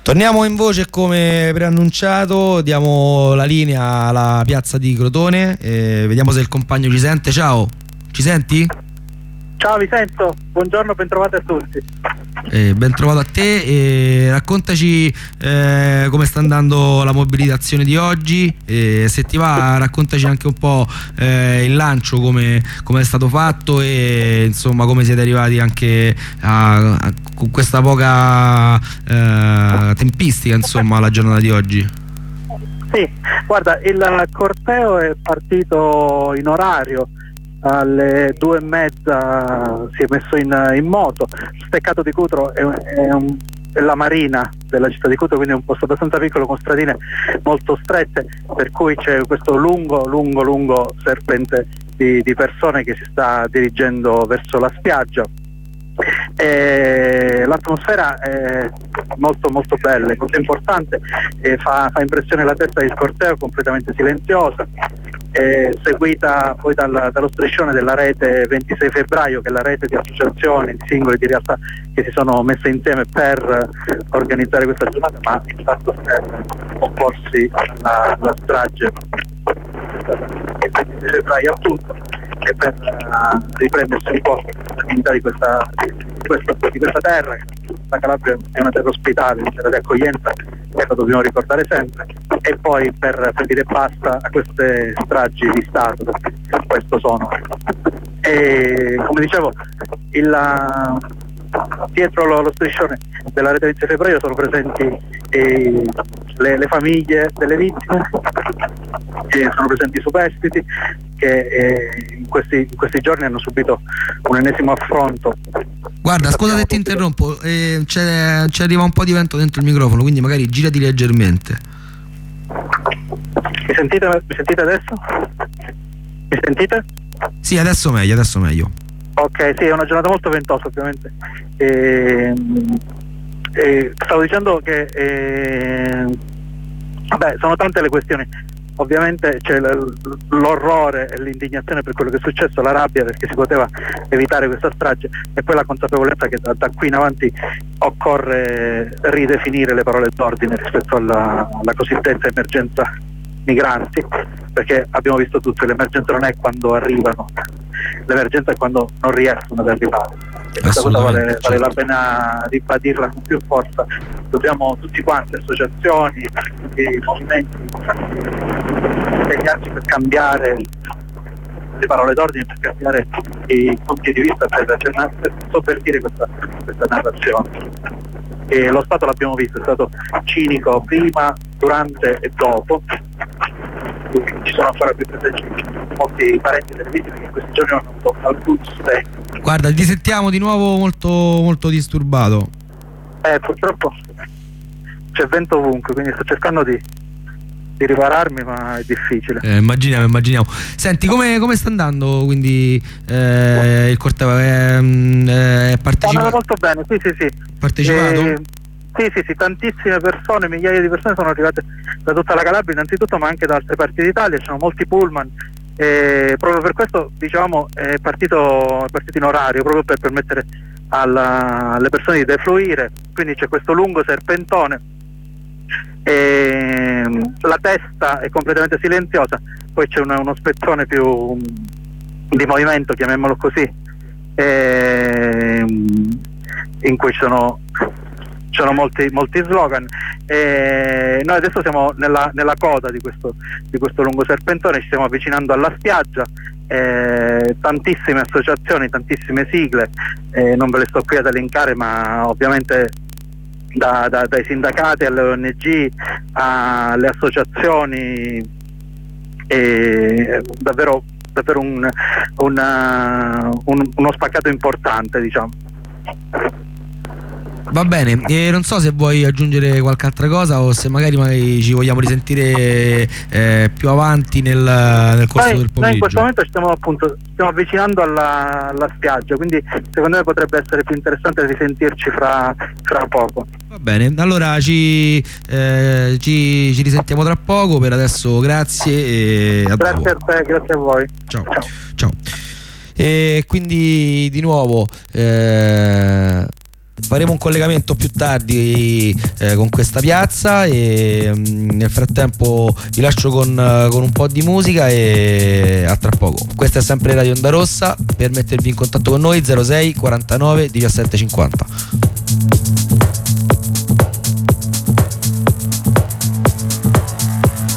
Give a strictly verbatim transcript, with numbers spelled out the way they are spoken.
Torniamo in voce come preannunciato, diamo la linea alla piazza di Crotone e vediamo se il compagno ci sente. Ciao, ci senti? Ciao, vi sento, buongiorno, ben trovati a tutti. Eh, ben trovato a te e raccontaci eh, come sta andando la mobilitazione di oggi e se ti va raccontaci anche un po' eh, il lancio, come come è stato fatto e insomma come siete arrivati anche a, a, con questa poca eh, tempistica insomma alla giornata di oggi. Sì, guarda, il corteo è partito in orario. Alle due e mezza si è messo in, in moto. Steccato di Cutro è, è, un, è la marina della città di Cutro, quindi è un posto abbastanza piccolo con stradine molto strette, per cui c'è questo lungo lungo lungo serpente di, di persone che si sta dirigendo verso la spiaggia. E l'atmosfera è molto molto bella, è molto importante, e fa, fa impressione la testa del corteo completamente silenziosa, è seguita poi dal, dallo striscione della rete ventisei febbraio, che è la rete di associazioni, di singoli, di realtà che si sono messe insieme per organizzare questa giornata, ma intanto per opporsi alla, alla strage il ventisei febbraio appunto, e per uh, riprendersi un po' la dignità di questa, di, questa, di questa terra. La Calabria è una terra ospitale, una terra di accoglienza, e lo dobbiamo ricordare sempre, e poi per, per dire basta a queste stragi di Stato, perché questo sono. E come dicevo, il, dietro lo, lo striscione della rete ventisei febbraio sono presenti eh, le, le famiglie delle vittime, che sono presenti i superstiti che eh, in, questi, in questi giorni hanno subito un ennesimo affronto. Guarda, scusa se ti interrompo, eh, c'è, c'è arriva un po' di vento dentro il microfono, quindi magari girati leggermente. Mi sentite, mi sentite adesso? Mi sentite? Sì, adesso meglio, adesso meglio. Ok, sì, è una giornata molto ventosa ovviamente. E, e stavo dicendo che eh, vabbè, sono tante le questioni. Ovviamente c'è l'orrore e l'indignazione per quello che è successo, la rabbia perché si poteva evitare questa strage, e poi la consapevolezza che da, da qui in avanti occorre ridefinire le parole d'ordine rispetto alla, alla cosiddetta emergenza migranti, perché abbiamo visto tutto, l'emergenza non è quando arrivano, l'emergenza è quando non riescono ad arrivare. E questa cosa vale, vale la pena ribadirla con più forza. Dobbiamo tutti quanti, associazioni, i movimenti, impegnarci per cambiare le parole d'ordine, per cambiare i punti di vista, per, per sovvertire questa, questa narrazione. E lo Stato, l'abbiamo visto, è stato cinico prima, durante e dopo. Ci sono ancora più presenti molti parenti delle vittime che in questi giorni hanno avuto alcun sostegno. Guarda, ti sentiamo di nuovo molto molto disturbato. Eh, purtroppo c'è vento ovunque, quindi sto cercando di, di ripararmi, ma è difficile. Eh, immaginiamo, immaginiamo. Senti, come, come sta andando quindi eh, il corteo? È, è partecipato? Sta andando molto bene, sì, sì, sì. Partecipato? Eh, Sì, sì, sì, tantissime persone, migliaia di persone sono arrivate da tutta la Calabria innanzitutto, ma anche da altre parti d'Italia, ci sono molti pullman, e proprio per questo diciamo è partito, è partito in orario, proprio per permettere alla, alle persone di defluire, quindi c'è questo lungo serpentone, e la testa è completamente silenziosa, poi c'è una, uno spezzone più di movimento, chiamiamolo così, e, in cui ci sono Ci sono molti, molti slogan, e noi adesso siamo nella, nella coda di questo, di questo lungo serpentone, ci stiamo avvicinando alla spiaggia, eh, tantissime associazioni, tantissime sigle, eh, non ve le sto qui ad elencare, ma ovviamente da, da, dai sindacati alle O N G alle associazioni, eh, davvero, davvero un, una, un, uno spaccato importante, diciamo. Va bene, e non so se vuoi aggiungere qualche altra cosa o se magari, magari ci vogliamo risentire eh, più avanti nel, nel corso noi, del pomeriggio. Noi in questo momento ci stiamo appunto stiamo avvicinando alla, alla spiaggia, quindi secondo me potrebbe essere più interessante risentirci fra, fra poco. Va bene, allora ci, eh, ci, ci risentiamo tra poco. Per adesso grazie e a Grazie dopo. a te, grazie a voi. Ciao. Ciao. Ciao. E quindi di nuovo eh, faremo un collegamento più tardi eh, con questa piazza e mh, nel frattempo vi lascio con, con un po' di musica e a tra poco. Questa è sempre Radio Onda Rossa, per mettervi in contatto con noi zero sei quarantanove diciassette cinquanta.